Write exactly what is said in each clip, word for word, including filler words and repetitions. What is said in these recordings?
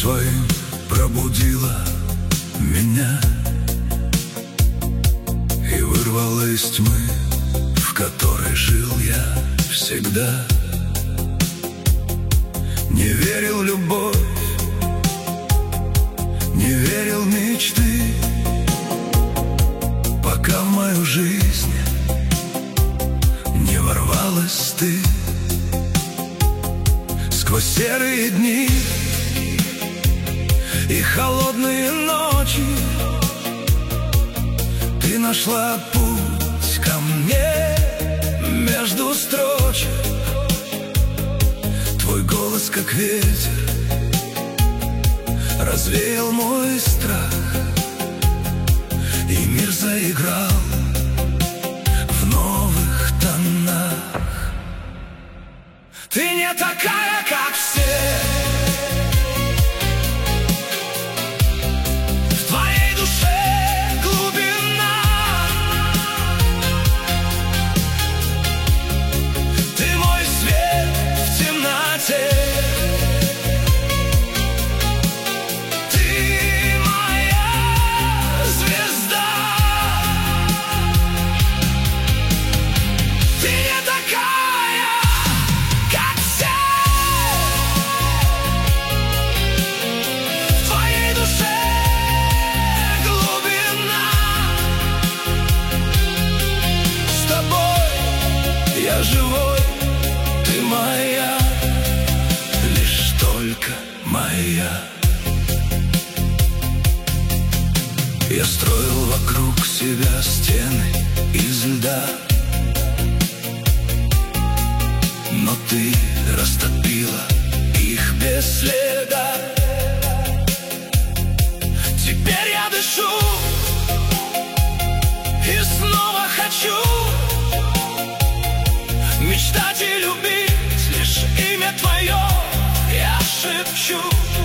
своим пробудила меня и вырвала из тьмы, в которой жил я всегда. Не верил в любовь, не верил в мечты, пока в мою жизнь не ворвалась ты. Сквозь серые дни и холодные ночи ты нашла путь ко мне между строчек. Твой голос, как ветер, развеял мой страх, и мир заиграл в новых тонах. Ты не такая, как все. В твоей душе глубина. Ты мой свет в темноте. Ты моя звезда. Ты не такая, как все. В твоей душе глубина. С тобой я живой, ты моя, лишь только моя. Я строил вокруг себя стены из льда, но ты растопила их без следа. Теперь я дышу и снова хочу мечтать и любить, лишь имя твое я шепчу.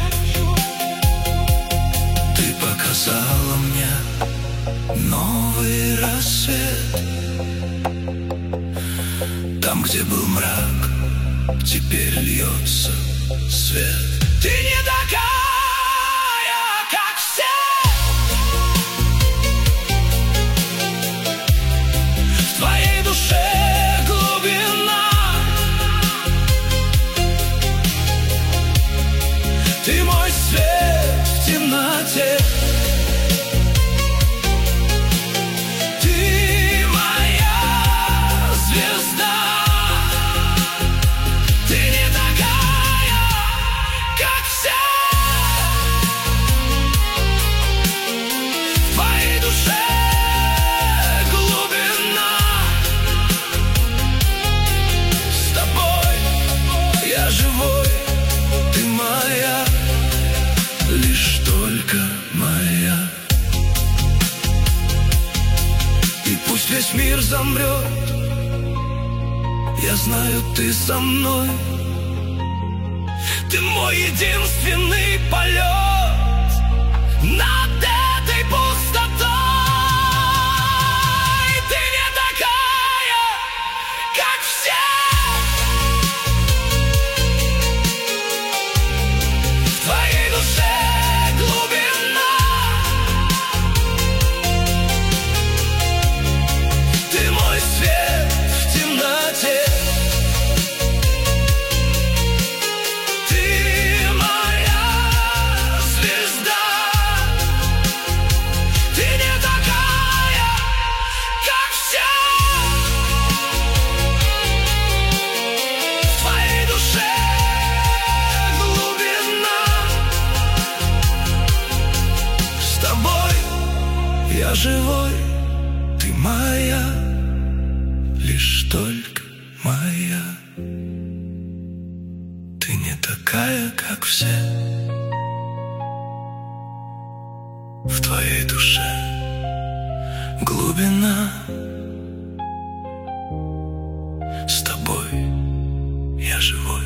Ты показала мне новый рассвет. Там, где был мрак, теперь льется свет. Ты не такая, как все. В твоей душе глубина. Ты мой свет в темноте. Ты моя звезда. Ты не такая, как все. В твоей душе глубина. С тобой я живой, ты моя, лишь только моя. И пусть весь мир замрет, я знаю, ты со мной. Ты мой единственный полет над этой пустотой. Ты не такая, как все. В твоей душе глубина. Ты мой свет в темноте. Ты моя звезда. Ты не такая, как все. В твоей душе глубина. С тобой я живой, ты моя, лишь только моя. Ты не такая, как все. В твоей душе глубина. С тобой я живой.